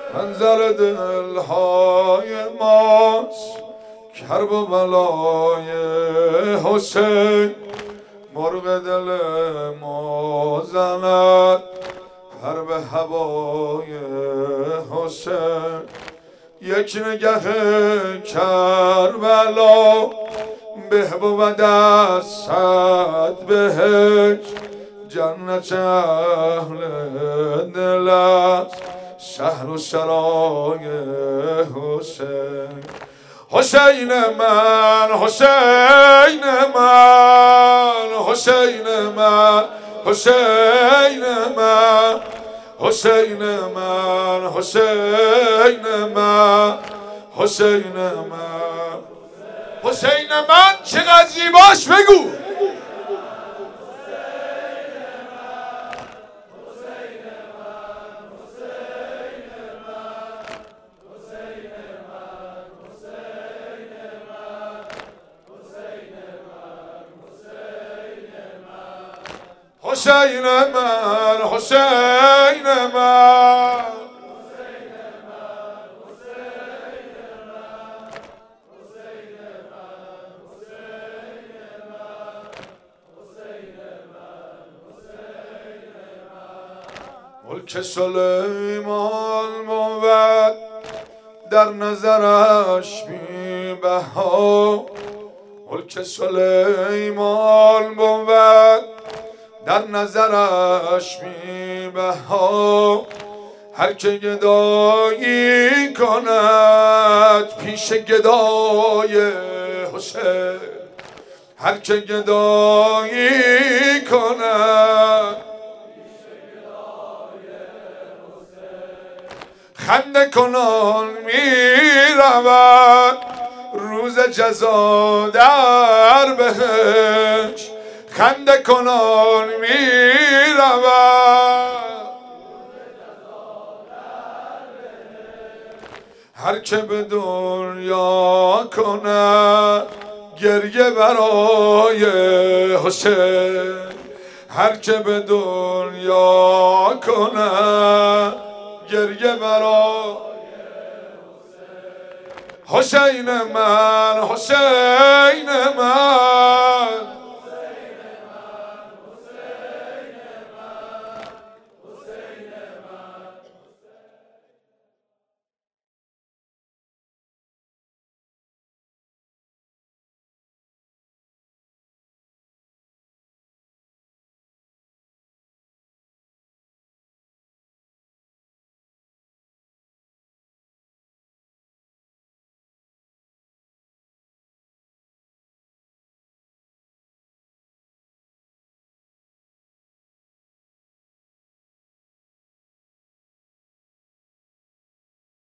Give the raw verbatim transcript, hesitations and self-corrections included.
منظر دلهای ماست کرب و بلای حسین مرغ دل ما زند پر به هوای حسین یک نگه کربلا به بود از صد بهشت جنت اهل دل است شهر و سرای حسین حسین من حسین من حسین من حسین من حسین من حسین من حسین من حسین من چقدر زیباش بگو حسین من حسین من ملک سلیمان بود در نظرش بی بها ملک سلیمان بود در نظرش بی بها هر که گدایی کند پیش گدای حسین هر که گدایی کند خنده کنان می رود روز جزا در بهشت خنده کنان می رود هر که به دنیا کند گریه برای حسین هر که به دنیا کند گریه برای حسین من حسین من